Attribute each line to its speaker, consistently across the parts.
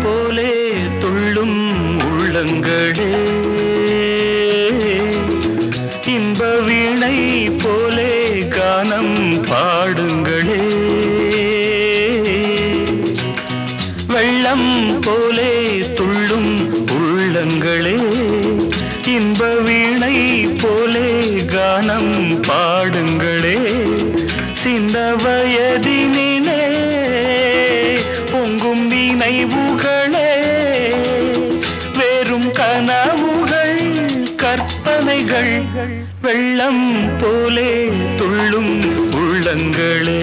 Speaker 1: போலே துள்ளும் உள்ளங்களே, இன்ப வீணை போலே கானம் பாடுங்களே. வெள்ளம் போலே துள்ளும் உள்ளங்களே, இன்ப வீணை போலே கானம் பாடுங்களே. சின்ன வயதினிலே பொங்கும் நினைவுகளே, வேறும் கனவுகள் கற்பனைகள், வெள்ளம் போலே துள்ளும் உள்ளங்களே.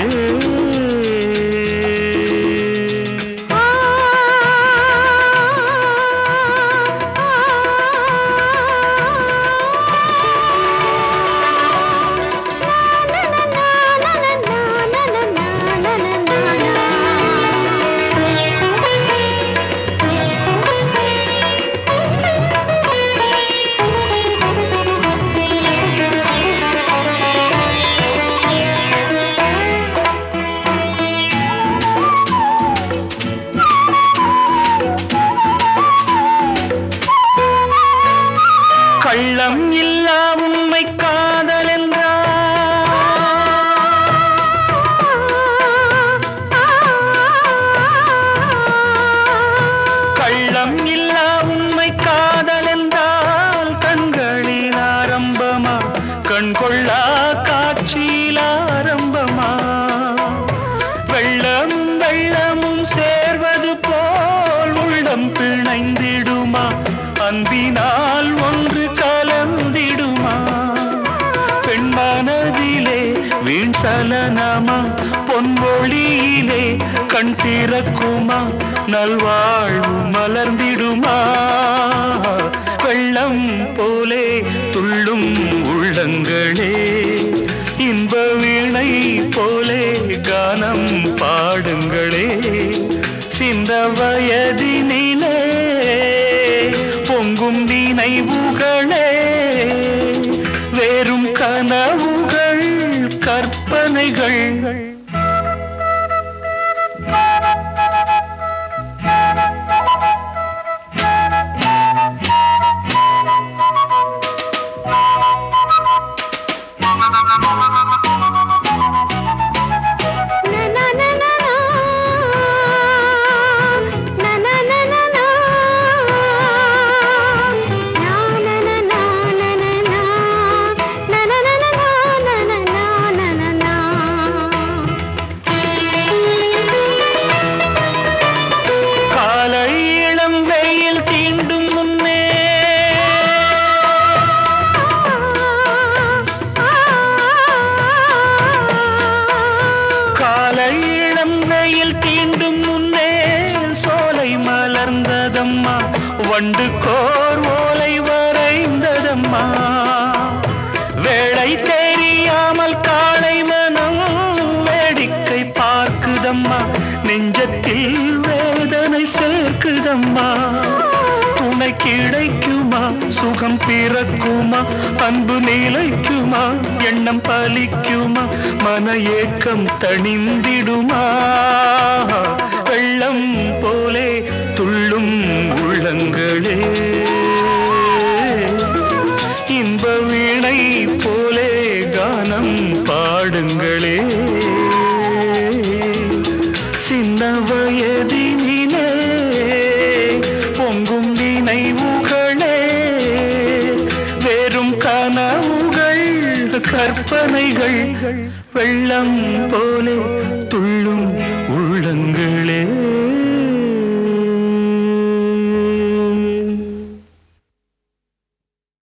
Speaker 1: கள்ளம் இல்லா உண்மை காதல் என்றால், கள்ளம் இல்லா உண்மை காதல் என்றால் கண்களில் ஆரம்பமா, கண்கொள்ளா காட்சியில் ஆரம்பமா. வெள்ளமும் வெள்ளமும் சேர்வது போல் உள்ளம் பிணைந்திடுமா, அன்பினால் ஒன்று கலந்திடுமா. பெண் மனதிலே வீண் சலனமா, பொன்மொழியிலே கண் திறக்குமா, நல்வாழ்வு மலர்ந்திடுமா. வெள்ளம் போலே துள்ளும் உள்ளங்களே, இன்ப வீணை போலே கானம் பாடுங்களே. சிந்த வயதினிலே பொங்கும் நினைவுகளே, வேறும் கனவுகள் கற்பனைகள். தீண்டும் முன்னே சோலை மலர்ந்ததம்மா, வண்டு கோர் ஓலை வரைந்ததம்மா. வேளை தெரியாமல் காளை மனம் வேடிக்கை பார்க்குதம்மா, நெஞ்சத்தில் வேதனை சேர்க்குதம்மா. துணை கிடைக்குமா, சுகம் பிறக்குமா, அன்பு நிலைக்குமா, எண்ணம் பலிக்குமா, மன ஏக்கம் தணிந்திடுமா. வெள்ளம் போலே துள்ளும் உள்ளங்களே, இன்ப வீணை போலே கானம் பாடுங்களே. சின்ன வயதினிலே பொங்கும் நினைவுகளே, வேறும் கனவுகள் கற்பனைகள், வெள்ளம் போலே